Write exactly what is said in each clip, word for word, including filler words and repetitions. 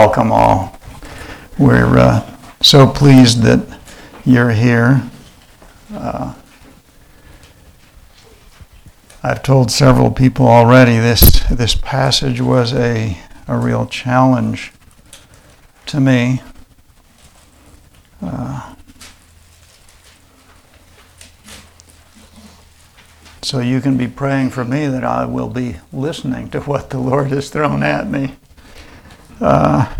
Welcome all. We're uh, so pleased that you're here. Uh, I've told several people already this this passage was a, a real challenge to me. Uh, so you can be praying for me that I will be listening to what the Lord has thrown at me. Uh,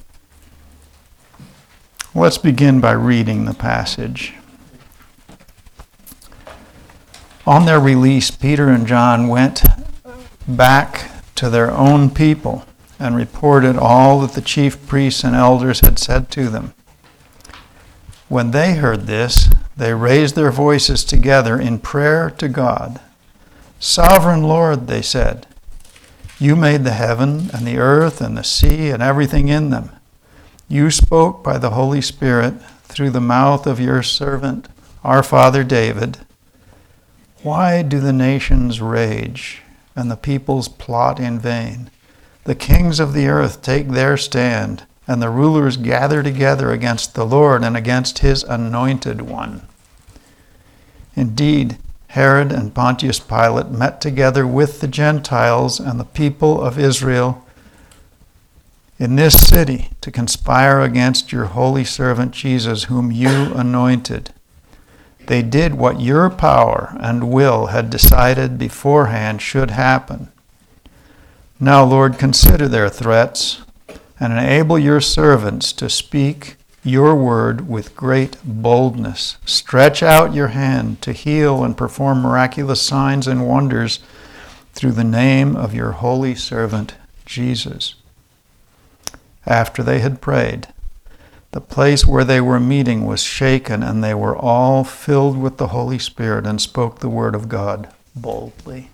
let's begin by reading the passage. On their release, Peter and John went back to their own people and reported all that the chief priests and elders had said to them. When they heard this, they raised their voices together in prayer to God. "Sovereign Lord," they said, "you made the heaven and the earth and the sea and everything in them. You spoke by the Holy Spirit through the mouth of your servant, our father David. Why do the nations rage and the peoples plot in vain? The kings of the earth take their stand, and the rulers gather together against the Lord and against his anointed one." Indeed, Herod and Pontius Pilate met together with the Gentiles and the people of Israel in this city to conspire against your holy servant Jesus, whom you anointed. They did what your power and will had decided beforehand should happen. Now, Lord, consider their threats and enable your servants to speak your word with great boldness. Stretch out your hand to heal and perform miraculous signs and wonders through the name of your holy servant Jesus. After they had prayed, the place where they were meeting was shaken, and they were all filled with the Holy Spirit and spoke the word of God boldly.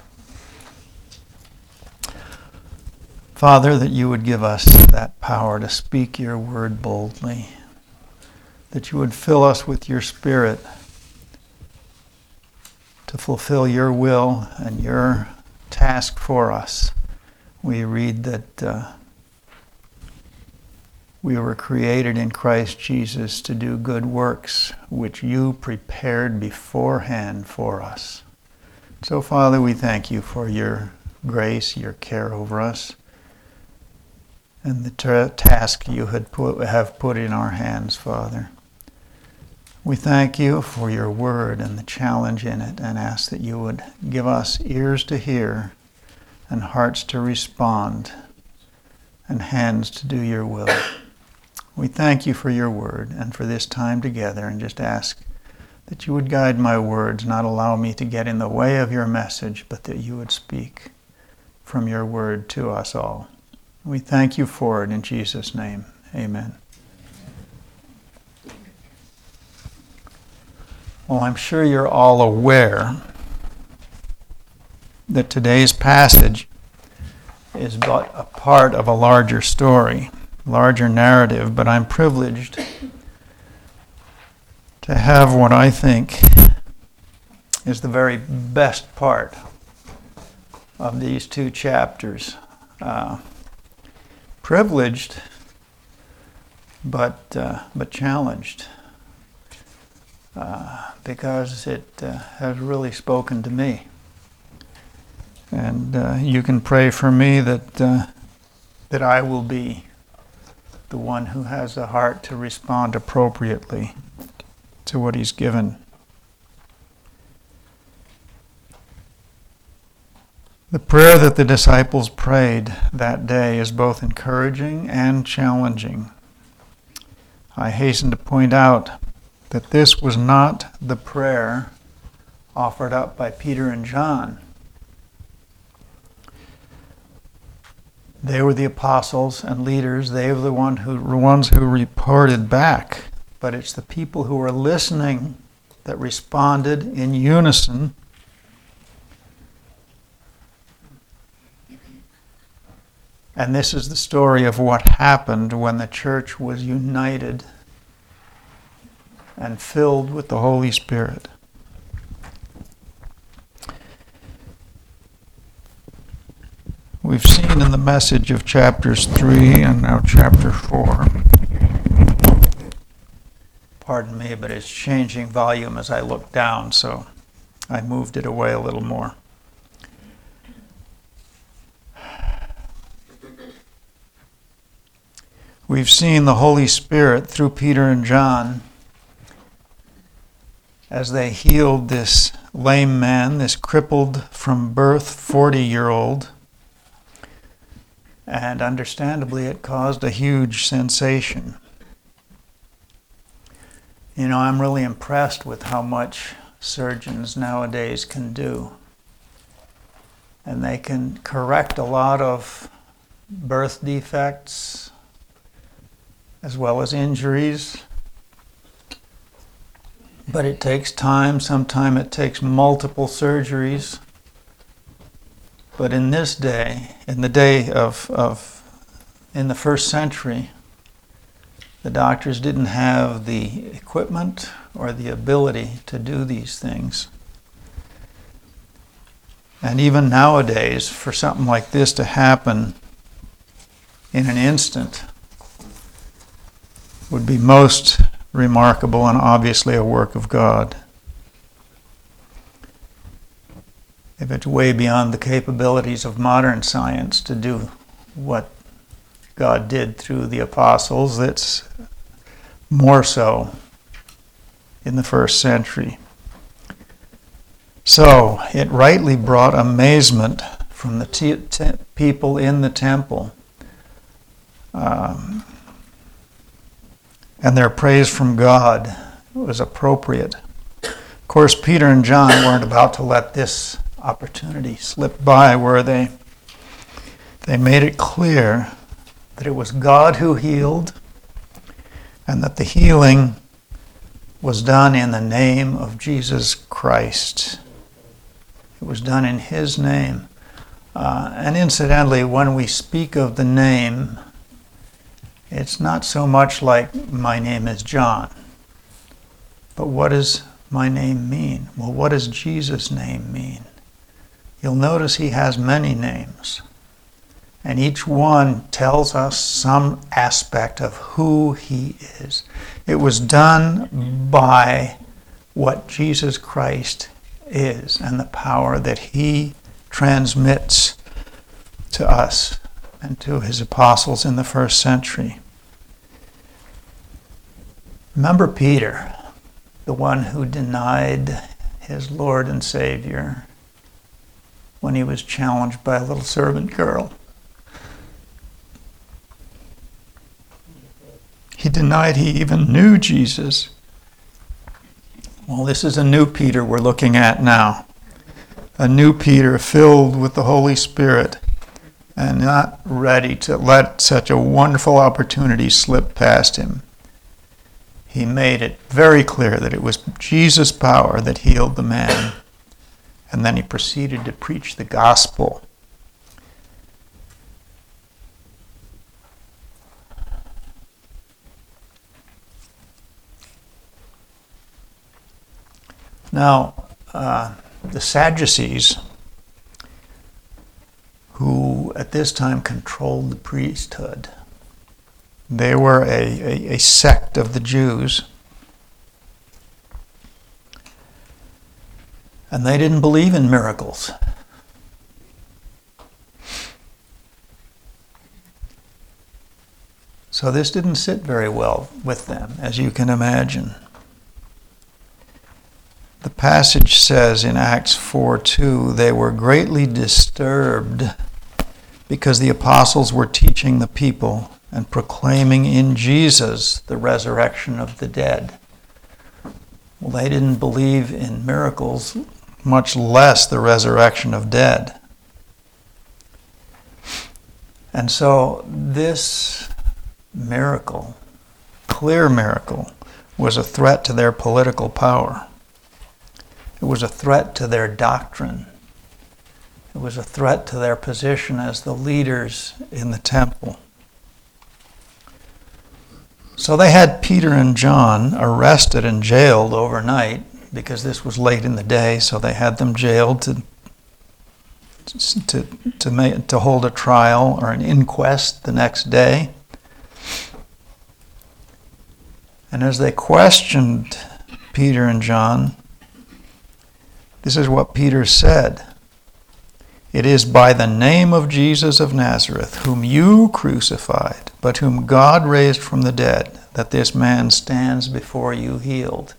Father, that you would give us that power to speak your word boldly, that you would fill us with your Spirit to fulfill your will and your task for us. We read that uh, we were created in Christ Jesus to do good works, which you prepared beforehand for us. So, Father, we thank you for your grace, your care over us, and the t- task you had put, have put in our hands, Father. We thank you for your word and the challenge in it, and ask that you would give us ears to hear and hearts to respond and hands to do your will. We thank you for your word and for this time together, and just ask that you would guide my words, not allow me to get in the way of your message, but that you would speak from your word to us all. We thank you for it in Jesus' name. Amen. Well, I'm sure you're all aware that today's passage is but a part of a larger story, larger narrative, but I'm privileged to have what I think is the very best part of these two chapters. Uh, privileged, but uh, but challenged, uh, because it uh, has really spoken to me. And uh, you can pray for me that uh, that I will be the one who has the heart to respond appropriately to what he's given. The prayer that the disciples prayed that day is both encouraging and challenging. I hasten to point out that this was not the prayer offered up by Peter and John. They were the apostles and leaders. They were the one who, ones who reported back. But it's the people who were listening that responded in unison. And this is the story of what happened when the church was united and filled with the Holy Spirit. We've seen in the message of chapters three and now chapter four. Pardon me, but it's changing volume as I look down, so I moved it away a little more. We've seen the Holy Spirit through Peter and John as they healed this lame man, this crippled from birth forty-year-old. And understandably, it caused a huge sensation. You know, I'm really impressed with how much surgeons nowadays can do. And they can correct a lot of birth defects as well as injuries. But it takes time. Sometimes it takes multiple surgeries. But in this day, in the day of, of, in the first century, the doctors didn't have the equipment or the ability to do these things. And even nowadays, for something like this to happen in an instant would be most remarkable and obviously a work of God. If it's way beyond the capabilities of modern science to do what God did through the apostles, it's more so in the first century. So it rightly brought amazement from the te- te- people in the temple. Um, and their praise from God was appropriate. Of course, Peter and John weren't about to let this opportunity slip by, were they? They made it clear that it was God who healed and that the healing was done in the name of Jesus Christ. It was done in His name. Uh, and incidentally, when we speak of the name, it's not so much like my name is John, but what does my name mean? Well, what does Jesus' name mean? You'll notice He has many names, and each one tells us some aspect of who He is. It was done by what Jesus Christ is and the power that He transmits to us and to His apostles in the first century. Remember Peter, the one who denied his Lord and Savior when he was challenged by a little servant girl. He denied he even knew Jesus. Well, this is a new Peter we're looking at now. A new Peter filled with the Holy Spirit and not ready to let such a wonderful opportunity slip past him. He made it very clear that it was Jesus' power that healed the man. And then he proceeded to preach the gospel. Now, uh, the Sadducees, who at this time controlled the priesthood, they were a, a, a sect of the Jews. And they didn't believe in miracles. So this didn't sit very well with them, as you can imagine. The passage says in Acts four two, they were greatly disturbed because the apostles were teaching the people and proclaiming in Jesus the resurrection of the dead. Well, they didn't believe in miracles, much less the resurrection of dead. And so this miracle, clear miracle, was a threat to their political power. It was a threat to their doctrine. It was a threat to their position as the leaders in the temple. So they had Peter and John arrested and jailed overnight because this was late in the day, so they had them jailed to to to make, to hold a trial or an inquest the next day. And as they questioned Peter and John, this is what Peter said. It is by the name of Jesus of Nazareth, whom you crucified, but whom God raised from the dead, that this man stands before you healed.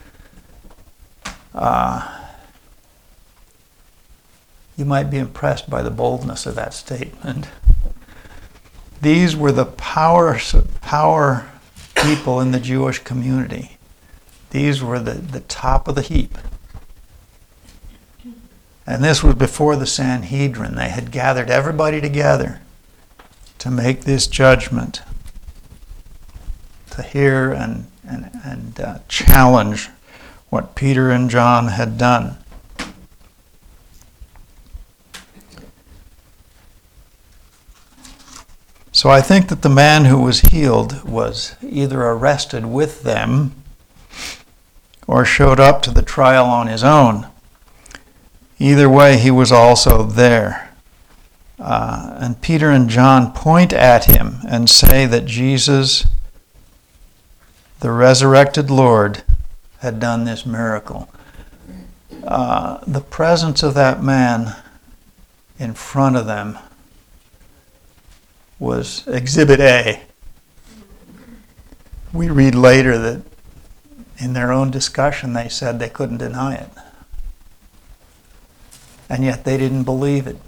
Uh, you might be impressed by the boldness of that statement. These were the power, power people in the Jewish community. These were the, the top of the heap. And this was before the Sanhedrin. They had gathered everybody together to make this judgment, to hear and, and, and uh, challenge what Peter and John had done. So I think that the man who was healed was either arrested with them or showed up to the trial on his own. Either way, he was also there. Uh, and Peter and John point at him and say that Jesus, the resurrected Lord, had done this miracle. Uh, the presence of that man in front of them was Exhibit A. We read later that in their own discussion they said they couldn't deny it. And yet they didn't believe it.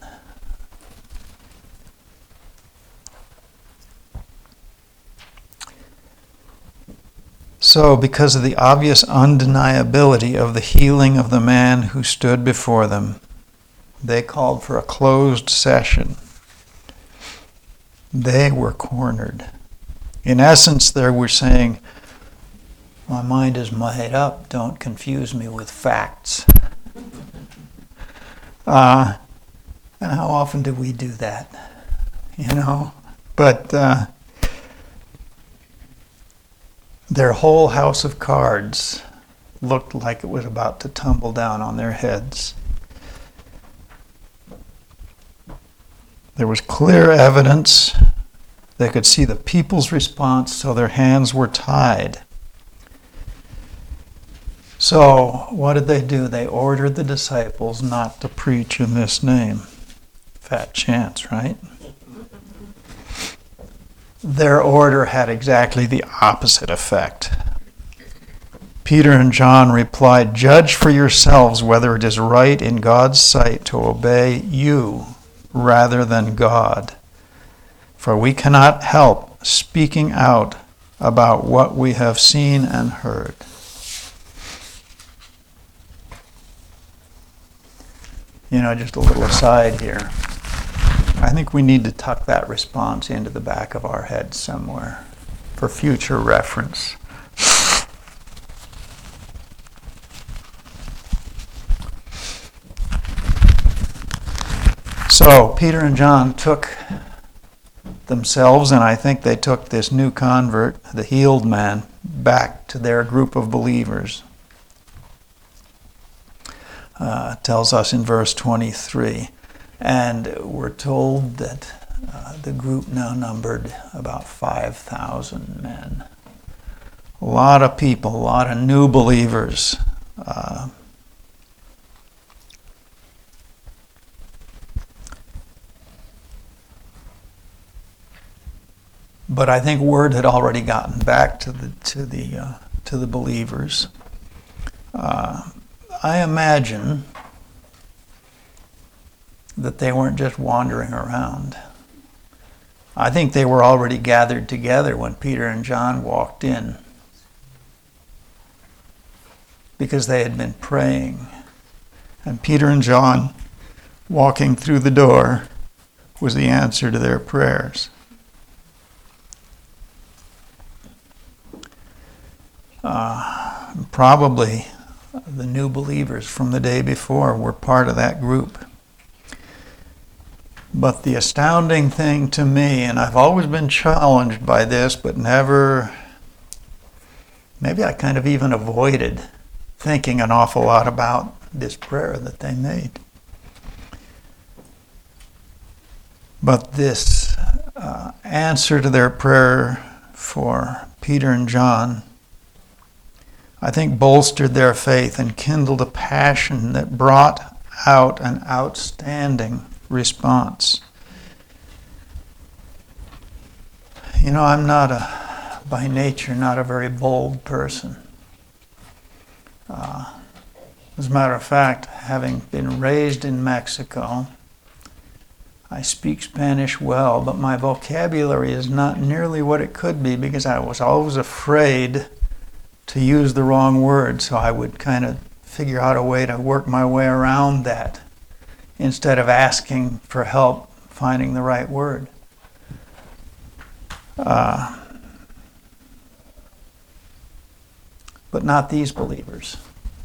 So, because of the obvious undeniability of the healing of the man who stood before them, they called for a closed session. They were cornered. In essence, they were saying, my mind is made up, don't confuse me with facts. Uh, and how often do we do that? You know? But uh, their whole house of cards looked like it was about to tumble down on their heads. There was clear evidence. They could see the people's response, so their hands were tied. So, what did they do? They ordered the disciples not to preach in this name. Fat chance, right? Their order had exactly the opposite effect. Peter and John replied, "Judge for yourselves whether it is right in God's sight to obey you rather than God. For we cannot help speaking out about what we have seen and heard." You know, just a little aside here. I think we need to tuck that response into the back of our heads somewhere for future reference. So, Peter and John took themselves, and I think they took this new convert, the healed man, back to their group of believers. Uh, tells us in verse twenty-three. And we're told that uh, the group now numbered about five thousand men. A lot of people, a lot of new believers. Uh, but I think word had already gotten back to the to the uh, to the believers. Uh, I imagine that they weren't just wandering around. I think they were already gathered together when Peter and John walked in, because they had been praying. And Peter and John walking through the door was the answer to their prayers. Uh, probably the new believers from the day before were part of that group. But the astounding thing to me, and I've always been challenged by this, but never, maybe I kind of even avoided thinking an awful lot about this prayer that they made. But this uh, answer to their prayer for Peter and John, I think, bolstered their faith and kindled a passion that brought out an outstanding response. You know, I'm not a, by nature, not a very bold person. Uh, as a matter of fact, having been raised in Mexico, I speak Spanish well, but my vocabulary is not nearly what it could be because I was always afraid to use the wrong word, so I would kind of figure out a way to work my way around that instead of asking for help finding the right word. Uh, but not these believers.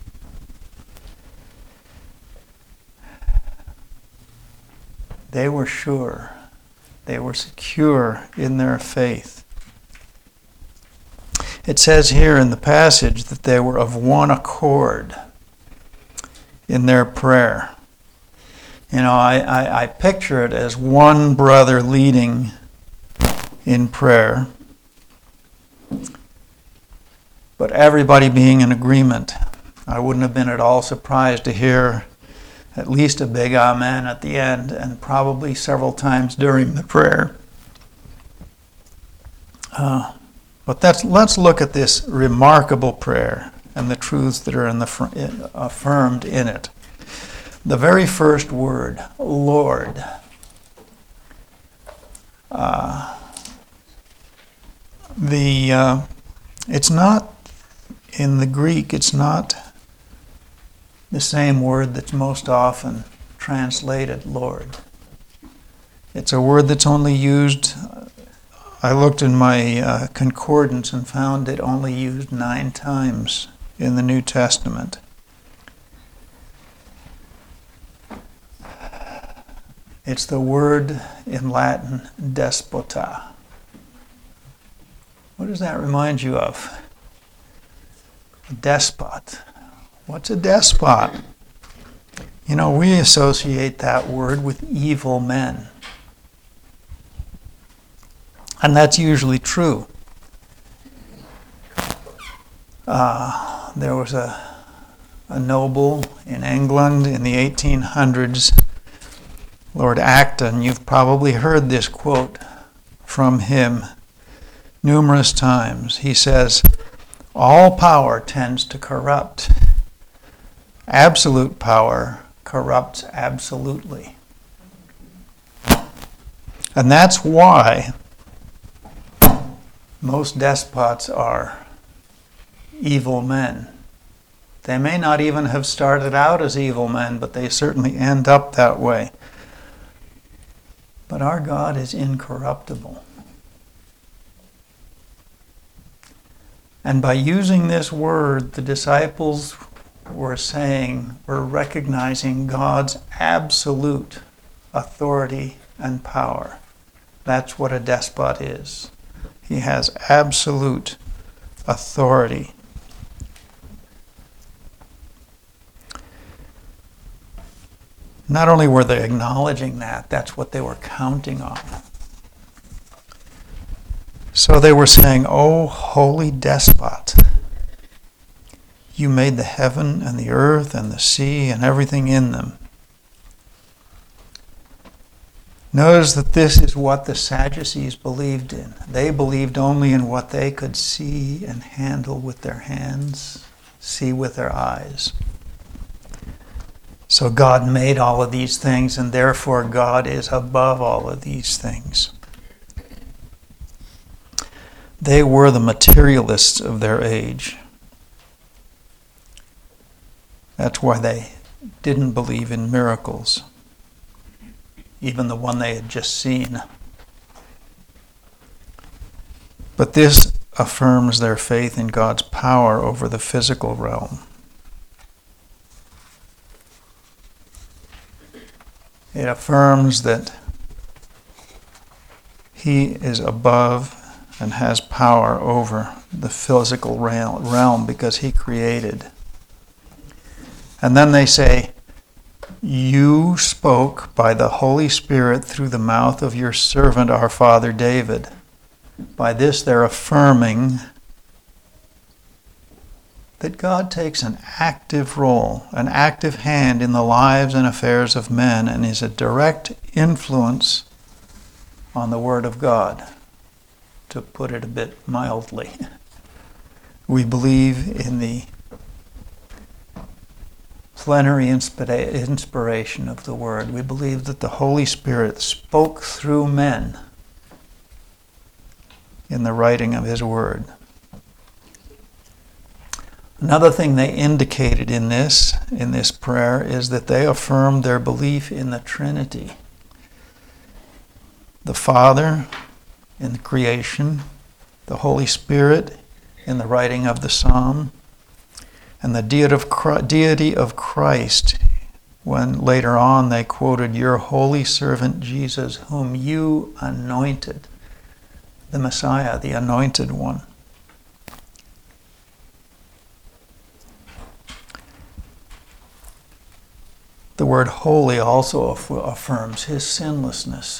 They were sure, they were secure in their faith. It says here in the passage that they were of one accord in their prayer. You know, I, I, I picture it as one brother leading in prayer, but everybody being in agreement. I wouldn't have been at all surprised to hear at least a big amen at the end, and probably several times during the prayer. Uh, but that's, let's look at this remarkable prayer and the truths that are in the, affirmed in it. The very first word, Lord. Uh, the uh, it's not, in the Greek, it's not the same word that's most often translated Lord. It's a word that's only used, I looked in my uh, concordance and found it only used nine times in the New Testament. It's the word in Latin, despota. What does that remind you of? A despot. What's a despot? You know, we associate that word with evil men. And that's usually true. Uh, there was a, a noble in England in the eighteen hundreds, Lord Acton. You've probably heard this quote from him numerous times. He says, "All power tends to corrupt. Absolute power corrupts absolutely." And that's why most despots are evil men. They may not even have started out as evil men, but they certainly end up that way. But our God is incorruptible. And by using this word, the disciples were saying, we're recognizing God's absolute authority and power. That's what a despot is. He has absolute authority. Not only were they acknowledging that, that's what they were counting on. So they were saying, "Oh, holy despot, you made the heaven and the earth and the sea and everything in them." Notice that this is what the Sadducees believed in. They believed only in what they could see and handle with their hands, see with their eyes. So God made all of these things, and therefore God is above all of these things. They were the materialists of their age. That's why they didn't believe in miracles, even the one they had just seen. But this affirms their faith in God's power over the physical realm. It affirms that He is above and has power over the physical realm because He created. And then they say, you spoke by the Holy Spirit through the mouth of your servant, our father David. By this they're affirming that God takes an active role, an active hand in the lives and affairs of men, and is a direct influence on the Word of God, to put it a bit mildly. We believe in the plenary inspiration of the Word. We believe that the Holy Spirit spoke through men in the writing of His Word. Another thing they indicated in this, in this prayer, is that they affirmed their belief in the Trinity. The Father in the creation, the Holy Spirit in the writing of the Psalm, and the deity of Christ, when later on they quoted, your holy servant Jesus, whom you anointed, the Messiah, the anointed one. The word holy also aff- affirms his sinlessness.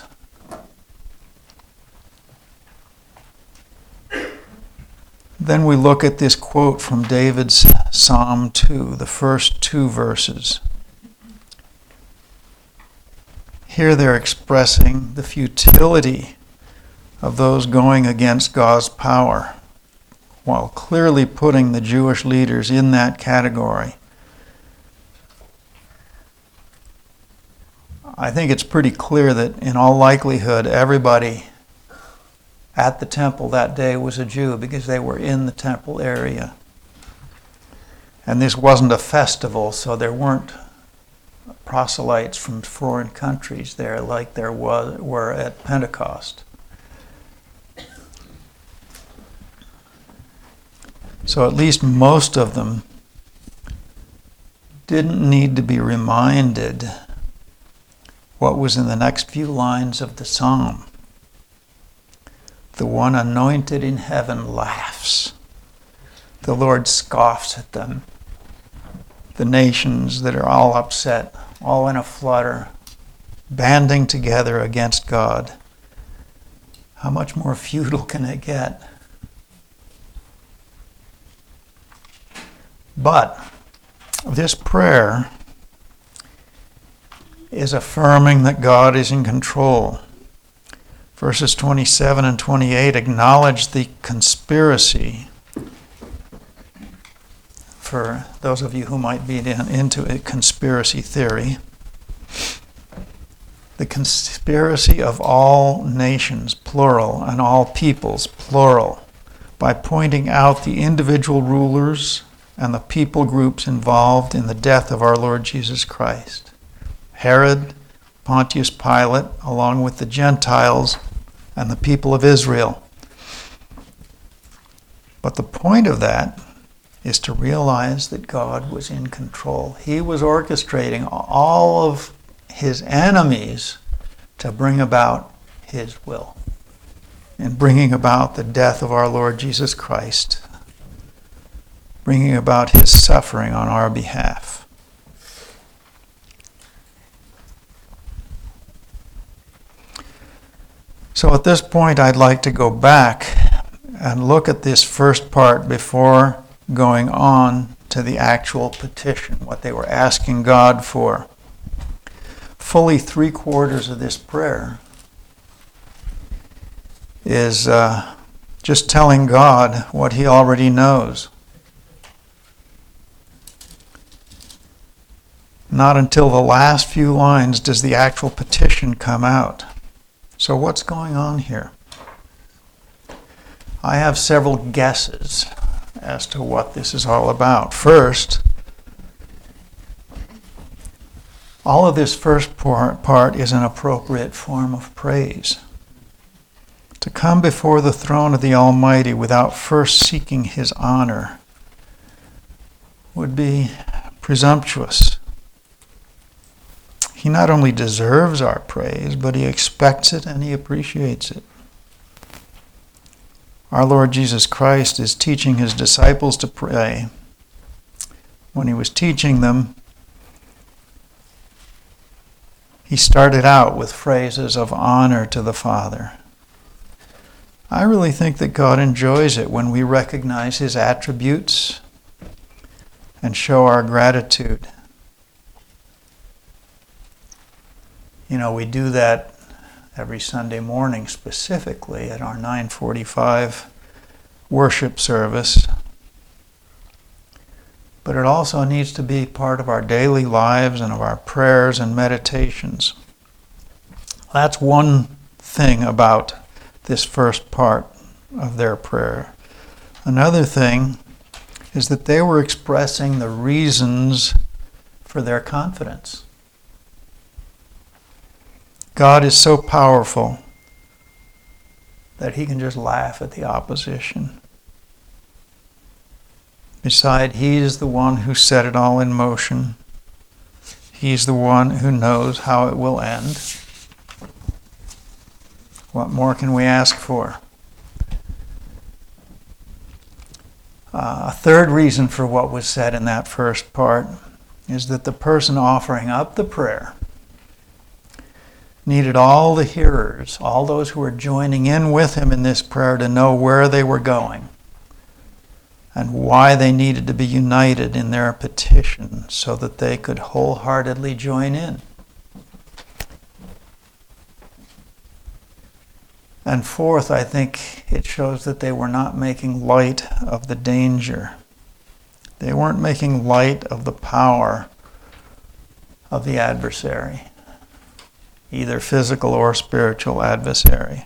Then we look at this quote from David's Psalm two, the first two verses. Here they're expressing the futility of those going against God's power, while clearly putting the Jewish leaders in that category. I think it's pretty clear that in all likelihood everybody at the temple that day was a Jew, because they were in the temple area. And this wasn't a festival, so there weren't proselytes from foreign countries there like there was, were at Pentecost. So at least most of them didn't need to be reminded what was in the next few lines of the psalm. The one anointed in heaven laughs. The Lord scoffs at them. The nations that are all upset, all in a flutter, banding together against God. How much more futile can it get? But this prayer is affirming that God is in control. Verses twenty-seven and twenty-eight acknowledge the conspiracy. For those of you who might be into a conspiracy theory, the conspiracy of all nations, plural, and all peoples, plural, by pointing out the individual rulers and the people groups involved in the death of our Lord Jesus Christ. Herod, Pontius Pilate, along with the Gentiles and the people of Israel. But the point of that is to realize that God was in control. He was orchestrating all of his enemies to bring about his will, and bringing about the death of our Lord Jesus Christ, bringing about his suffering on our behalf. So at this point, I'd like to go back and look at this first part before going on to the actual petition, what they were asking God for. Fully three quarters of this prayer is uh, just telling God what he already knows. Not until the last few lines does the actual petition come out. So what's going on here? I have several guesses as to what this is all about. First, all of this first part, part is an appropriate form of praise. To come before the throne of the Almighty without first seeking his honor would be presumptuous. He not only deserves our praise, but he expects it and he appreciates it. Our Lord Jesus Christ is teaching his disciples to pray. When he was teaching them, He started out with phrases of honor to the Father. I really think that God enjoys it when we recognize his attributes and show our gratitude. You know, we do that every Sunday morning, specifically at our nine forty-five worship service. But it also needs to be part of our daily lives and of our prayers and meditations. That's one thing about this first part of their prayer. Another thing is that they were expressing the reasons for their confidence. God is so powerful that he can just laugh at the opposition. Besides, he is the one who set it all in motion. He's the one who knows how it will end. What more can we ask for? Uh, a third reason for what was said in that first part is that the person offering up the prayer needed all the hearers, all those who were joining in with him in this prayer, to know where they were going and why they needed to be united in their petition so that they could wholeheartedly join in. And fourth, I think it shows that they were not making light of the danger. They weren't making light of the power of the adversary, either physical or spiritual adversary.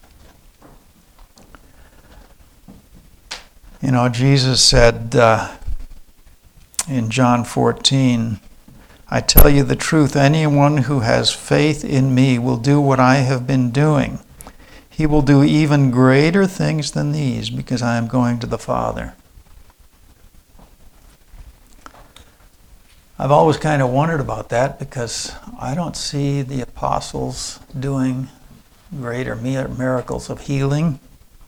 You know, Jesus said uh, in John fourteen, I tell you the truth, anyone who has faith in me will do what I have been doing. He will do even greater things than these because I am going to the Father. I've always kind of wondered about that because I don't see the apostles doing greater miracles of healing.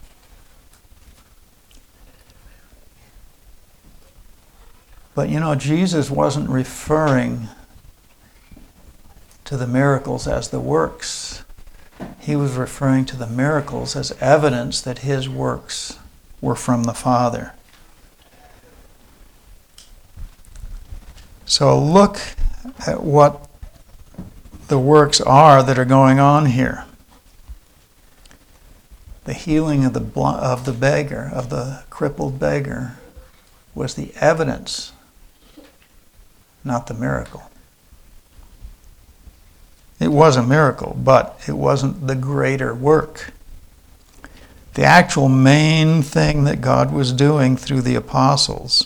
But you know, Jesus wasn't referring to the miracles as the works. He was referring to the miracles as evidence that his works were from the Father. So look at what the works are that are going on here. The healing of the bl- of the beggar, of the crippled beggar, was the evidence, not the miracle. It was a miracle, but it wasn't the greater work. The actual main thing that God was doing through the apostles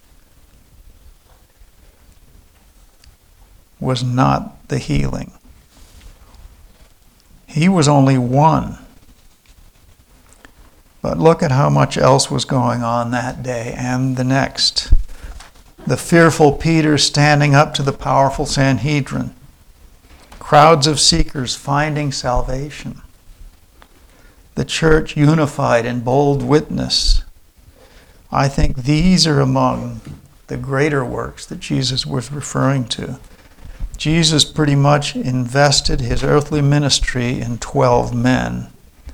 was not the healing. He was only one. But look at how much else was going on that day and the next. The fearful Peter standing up to the powerful Sanhedrin. Crowds of seekers finding salvation. The church unified in bold witness. I think these are among the greater works that Jesus was referring to. Jesus pretty much invested his earthly ministry in twelve men,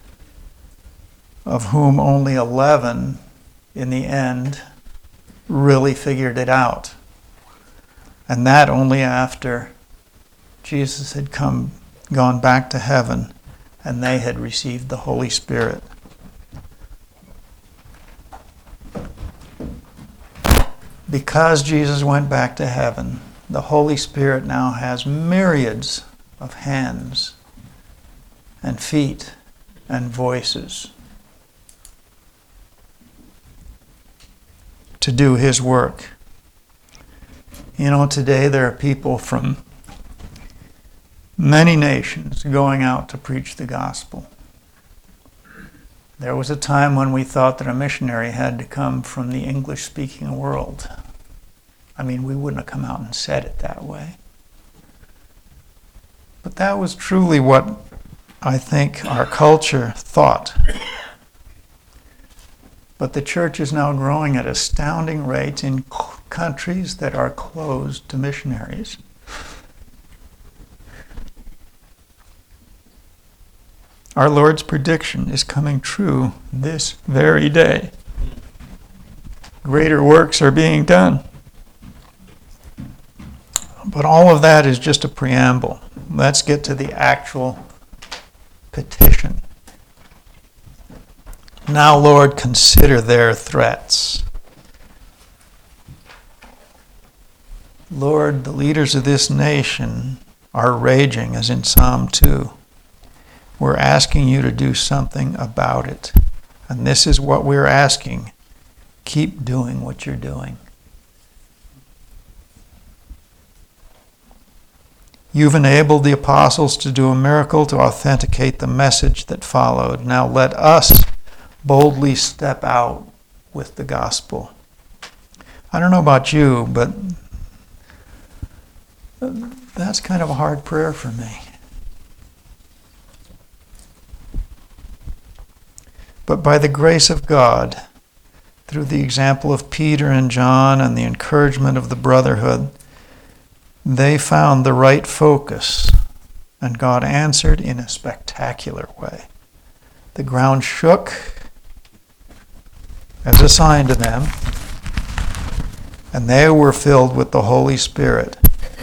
of whom only eleven in the end really figured it out. And that only after Jesus had come, gone back to heaven, and they had received the Holy Spirit. Because Jesus went back to heaven, the Holy Spirit now has myriads of hands and feet and voices to do his work. You know, today there are people from many nations going out to preach the gospel. There was a time when we thought that a missionary had to come from the English-speaking world. I mean, we wouldn't have come out and said it that way. But that was truly what I think our culture thought. But the church is now growing at astounding rates in countries that are closed to missionaries. Our Lord's prediction is coming true this very day. Greater works are being done. But all of that is just a preamble. Let's get to the actual petition. Now, Lord, consider their threats. Lord, the leaders of this nation are raging, as in Psalm two. We're asking you to do something about it. And this is what we're asking. Keep doing what you're doing. You've enabled the apostles to do a miracle to authenticate the message that followed. Now let us boldly step out with the gospel. I don't know about you, but that's kind of a hard prayer for me. But by the grace of God, through the example of Peter and John and the encouragement of the brotherhood, they found the right focus, and God answered in a spectacular way. The ground shook as a sign to them, and they were filled with the Holy Spirit,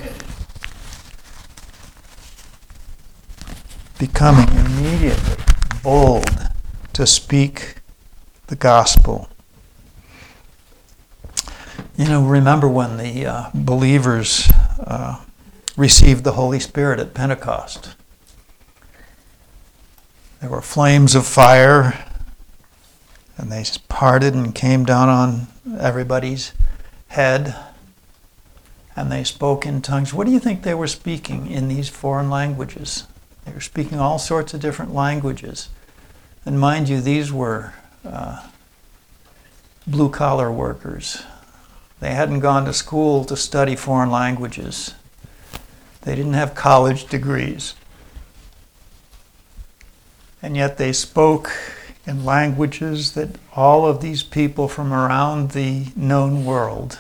becoming immediately bold to speak the gospel. You know, remember when the uh, believers uh, received the Holy Spirit at Pentecost? There were flames of fire, and they parted and came down on everybody's head, and they spoke in tongues. What do you think they were speaking in these foreign languages? They were speaking all sorts of different languages. And mind you, these were uh, blue-collar workers. They hadn't gone to school to study foreign languages. They didn't have college degrees. And yet they spoke in languages that all of these people from around the known world,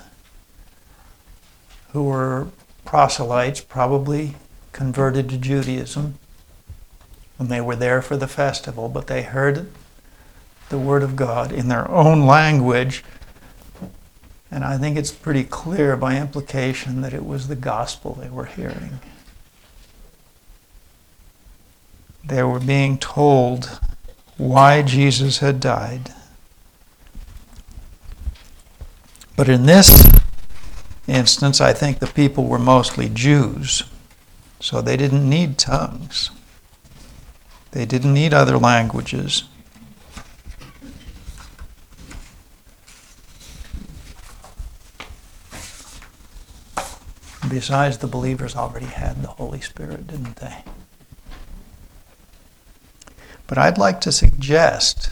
who were proselytes, probably converted to Judaism, and they were there for the festival, but they heard the Word of God in their own language. And I think it's pretty clear by implication that it was the gospel they were hearing. They were being told why Jesus had died. But in this instance, I think the people were mostly Jews, so they didn't need tongues. They didn't need other languages. Besides, the believers already had the Holy Spirit, didn't they? But I'd like to suggest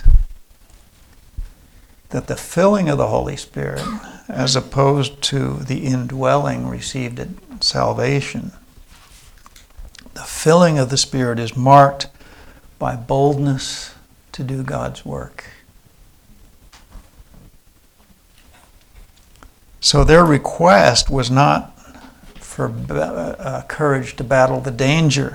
that the filling of the Holy Spirit, as opposed to the indwelling received at salvation, the filling of the Spirit is marked by boldness to do God's work. So their request was not for uh, courage to battle the danger,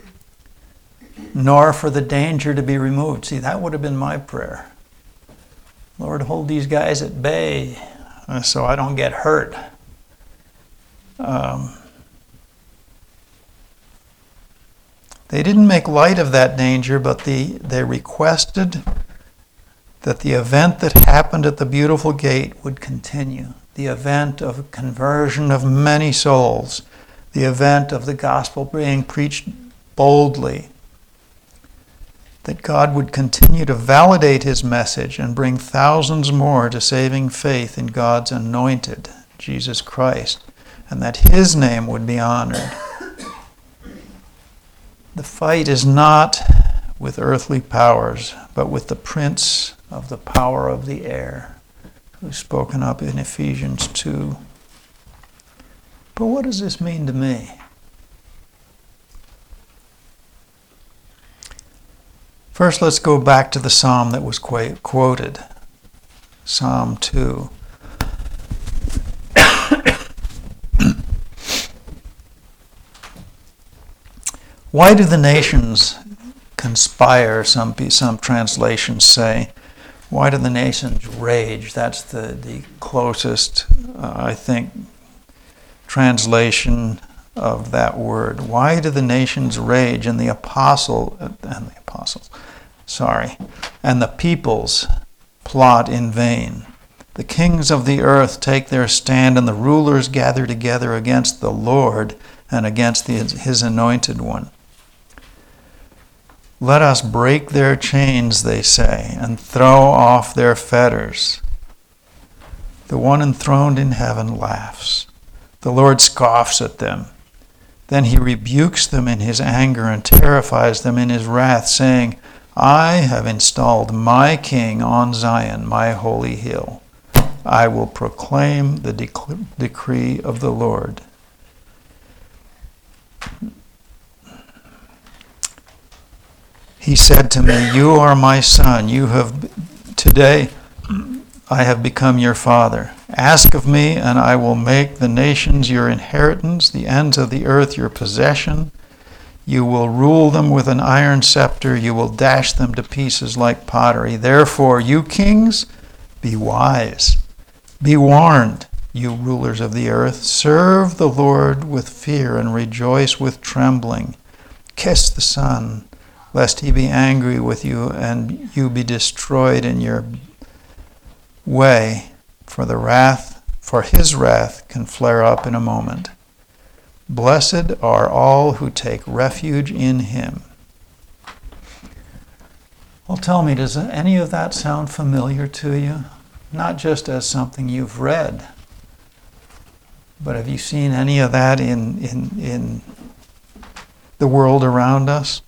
nor for the danger to be removed. See, that would have been my prayer. Lord, hold these guys at bay uh, so I don't get hurt. Um, they didn't make light of that danger, but the, they requested that the event that happened at the beautiful gate would continue. The event of conversion of many souls, the event of the gospel being preached boldly, that God would continue to validate his message and bring thousands more to saving faith in God's anointed, Jesus Christ, and that his name would be honored. The fight is not with earthly powers, but with the prince of the power of the air, who's spoken up in Ephesians two. But what does this mean to me? First, let's go back to the psalm that was qu- quoted, Psalm two. Why do the nations conspire, some some translations say. Why do the nations rage? That's the, the closest, uh, I think, translation of that word. Why do the nations rage? And the apostle, and the apostles, sorry, and the peoples plot in vain. The kings of the earth take their stand, and the rulers gather together against the Lord and against the, his anointed one. Let us break their chains, they say, and throw off their fetters. The one enthroned in heaven laughs. The Lord scoffs at them. Then he rebukes them in his anger and terrifies them in his wrath, saying, I have installed my king on Zion, my holy hill. I will proclaim the dec- decree of the Lord. He said to me, you are my son. You have today I have become your father. Ask of me, and I will make the nations your inheritance, the ends of the earth your possession. You will rule them with an iron scepter. You will dash them to pieces like pottery. Therefore, you kings, be wise. Be warned, you rulers of the earth. Serve the Lord with fear and rejoice with trembling. Kiss the Son, lest he be angry with you and you be destroyed in your way, for the wrath, for his wrath can flare up in a moment. Blessed are all who take refuge in him. Well, tell me, does any of that sound familiar to you? Not just as something you've read, but have you seen any of that in in, in the world around us?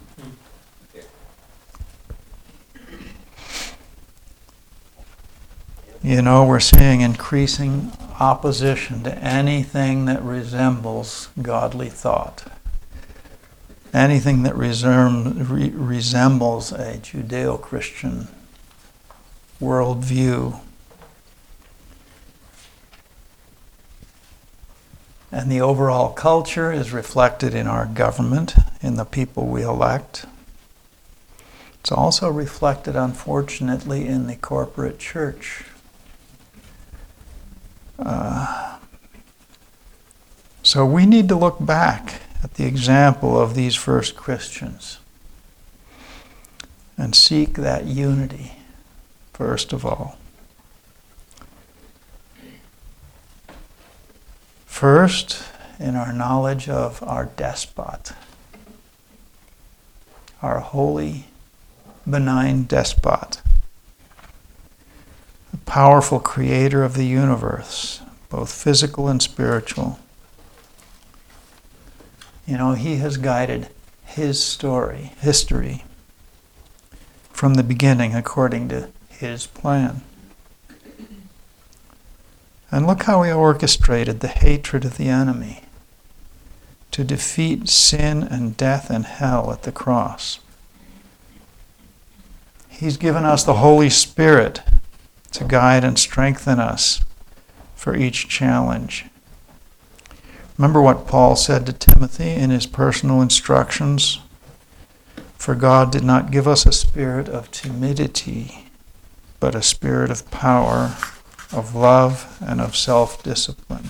You know, we're seeing increasing opposition to anything that resembles godly thought. Anything that resem- re- resembles a Judeo-Christian worldview. And the overall culture is reflected in our government, in the people we elect. It's also reflected, unfortunately, in the corporate church. Uh, so we need to look back at the example of these first Christians and seek that unity, first of all. First, in our knowledge of our despot, our holy, benign despot, the powerful creator of the universe, both physical and spiritual. You know, he has guided his story, history, from the beginning according to his plan. And look how he orchestrated the hatred of the enemy to defeat sin and death and hell at the cross. He's given us the Holy Spirit to guide and strengthen us for each challenge. Remember what Paul said to Timothy in his personal instructions? For God did not give us a spirit of timidity, but a spirit of power, of love, and of self-discipline.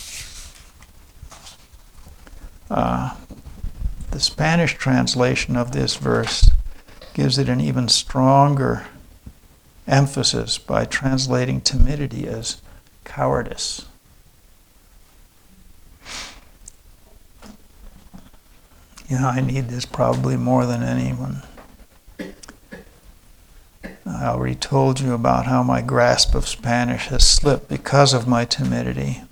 Uh, the Spanish translation of this verse gives it an even stronger emphasis by translating timidity as cowardice. You know, I need this probably more than anyone. I already told you about how my grasp of Spanish has slipped because of my timidity.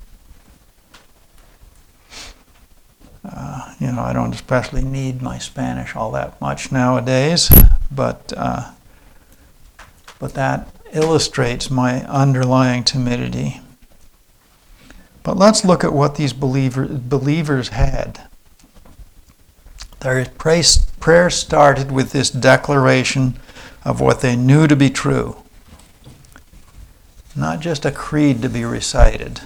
Uh, you know, I don't especially need my Spanish all that much nowadays, but uh, but that illustrates my underlying timidity. But let's look at what these believer, believers had. Their prayer started with this declaration of what they knew to be true. Not just a creed to be recited,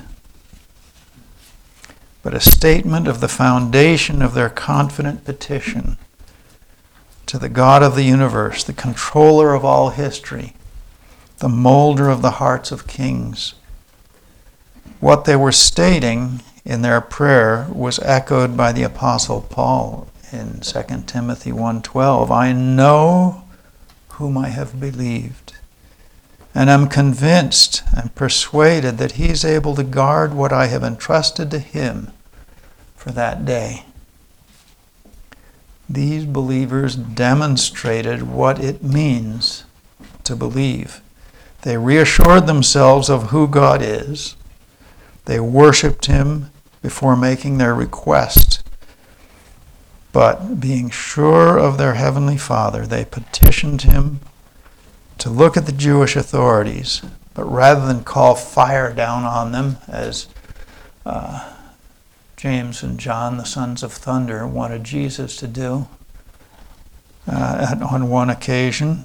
but a statement of the foundation of their confident petition to the God of the universe, the controller of all history, the molder of the hearts of kings. What they were stating in their prayer was echoed by the Apostle Paul in Second Timothy one twelve. I know whom I have believed, and am convinced and persuaded that he is able to guard what I have entrusted to him for that day. These believers demonstrated what it means to believe. They reassured themselves of who God is. They worshiped him before making their request. But being sure of their heavenly Father, they petitioned him to look at the Jewish authorities, but rather than call fire down on them, as uh, James and John, the sons of thunder, wanted Jesus to do uh, on one occasion,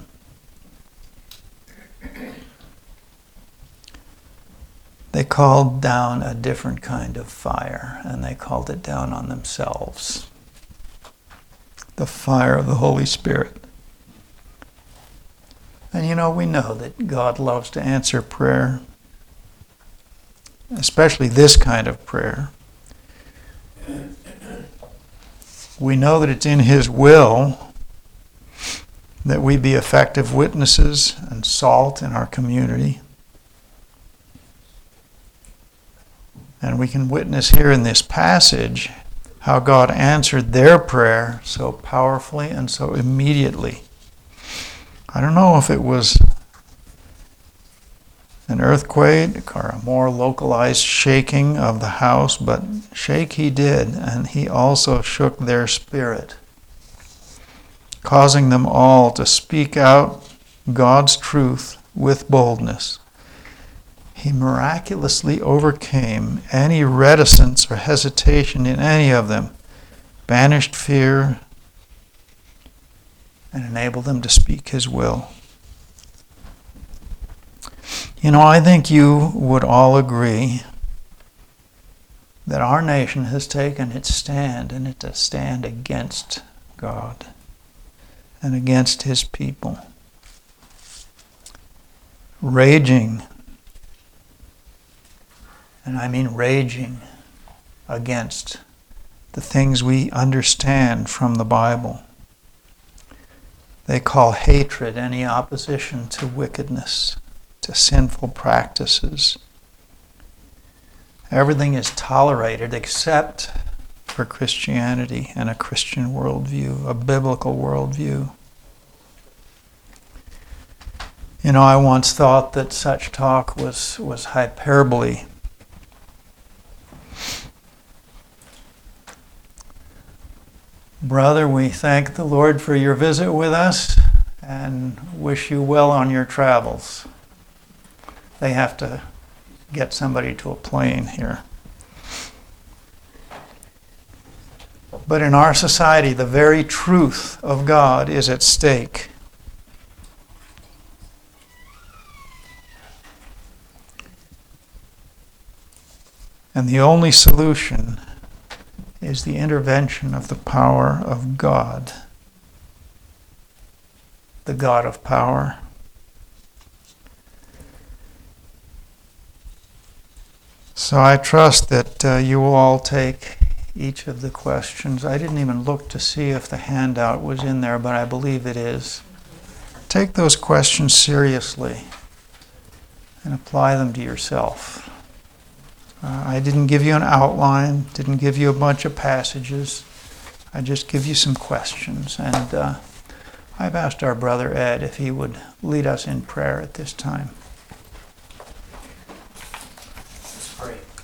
they called down a different kind of fire, and they called it down on themselves. The fire of the Holy Spirit. And you know, we know that God loves to answer prayer, especially this kind of prayer. We know that it's in his will that we be effective witnesses and salt in our community. And we can witness here in this passage how God answered their prayer so powerfully and so immediately. I don't know if it was an earthquake or a more localized shaking of the house, but shake he did, and he also shook their spirit, causing them all to speak out God's truth with boldness. He miraculously overcame any reticence or hesitation in any of them, banished fear, and enabled them to speak his will. You know, I think you would all agree that our nation has taken its stand, and it's a stand against God and against his people. Raging, and I mean raging, against the things we understand from the Bible. They call hatred any opposition to wickedness, to sinful practices. Everything is tolerated except for Christianity and a Christian worldview, a biblical worldview. You know, I once thought that such talk was, was hyperbole. Brother, we thank the Lord for your visit with us and wish you well on your travels. They have to get somebody to a plane here. But in our society, the very truth of God is at stake. And the only solution is the intervention of the power of God, the God of power. So I trust that uh, you will all take each of the questions. I didn't even look to see if the handout was in there, but I believe it is. Take those questions seriously and apply them to yourself. Uh, I didn't give you an outline, didn't give you a bunch of passages. I just give you some questions. And uh, I've asked our brother Ed if he would lead us in prayer at this time.